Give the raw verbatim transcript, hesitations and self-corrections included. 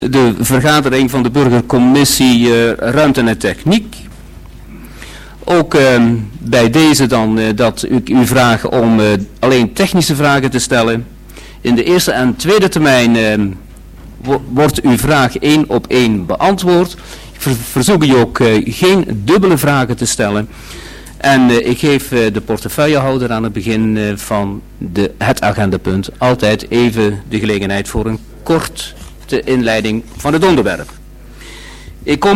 De vergadering van de burgercommissie uh, Ruimte en Techniek. Ook uh, bij deze dan uh, dat ik u vraag om uh, alleen technische vragen te stellen. In de eerste en tweede termijn uh, wo wordt uw vraag één op één beantwoord. Ik ver verzoek u ook uh, geen dubbele vragen te stellen. En uh, ik geef uh, de portefeuillehouder aan het begin uh, van de, het agendapunt altijd even de gelegenheid voor een kort de inleiding van het onderwerp. Ik kom